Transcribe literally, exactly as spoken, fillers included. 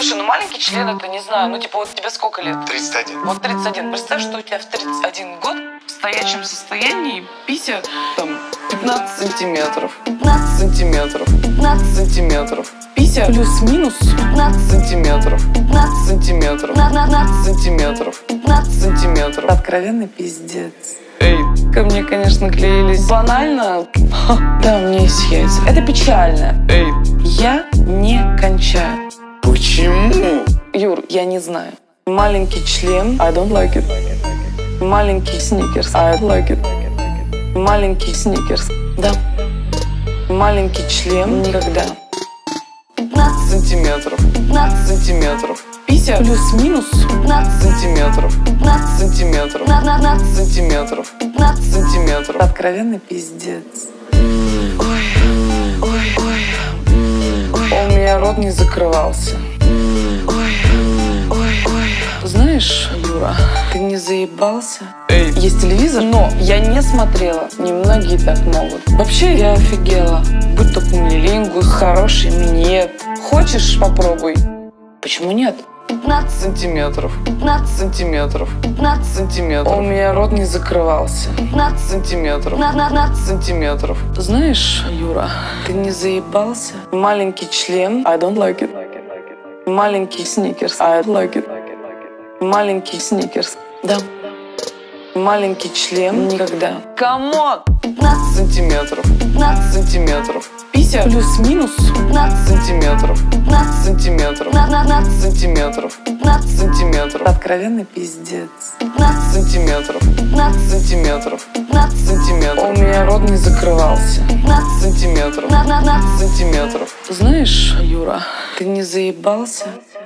Слушай, ну маленький член, это не знаю, ну типа вот тебе сколько лет? тридцать один. Вот тридцать один. Представь, что у тебя в тридцать один год в стоячем состоянии пися там пятнадцать сантиметров. пятнадцать сантиметров. пятнадцать сантиметров. Пися плюс-минус пятнадцать сантиметров. пятнадцать сантиметров. пятнадцать сантиметров. пятнадцать сантиметров. Откровенный пиздец. Эй, ко мне, конечно, клеились банально. Ха, да, у меня есть яйца. Это печально. Эй, я не кончаю. Почему? Юр, я не знаю. Маленький член, I don't like it. Маленький сникерс, I like it. Маленький сникерс, да. Маленький член никогда. пятнадцать сантиметров. пятнадцать сантиметров. Пися плюс-минус пятнадцать сантиметров. пятнадцать сантиметров. пятнадцать сантиметров. пятнадцать сантиметров. Откровенный пиздец. Ой, ой, ой. Ой, у меня рот не закрывался. Ой, ой, ой. Знаешь, Юра, ты не заебался? Эй. Есть телевизор, но я не смотрела. Немногие так могут. Вообще, я офигела. Будь то кунилингус, хороший минет. Хочешь, попробуй. Почему нет? пятнадцать сантиметров. пятнадцать сантиметров. пятнадцать сантиметров. У меня рот не закрывался. пятнадцать сантиметров. пятнадцать сантиметров. Знаешь, Юра, ты не заебался? Маленький член, I don't like it. Маленький сникерс, I like it. Маленький сникерс, да. Маленький член никогда. Камон! пятнадцать сантиметров. пятнадцать сантиметров. Пися плюс-минус пятнадцать сантиметров. пятнадцать сантиметров. пятнадцать сантиметров. пятнадцать сантиметров. Откровенный пиздец. пятнадцать сантиметров. пятнадцать сантиметров. пятнадцать сантиметров. У меня рот не закрывался. пятнадцать сантиметров. пятнадцать сантиметров. Знаешь, Юра, ты не заебался?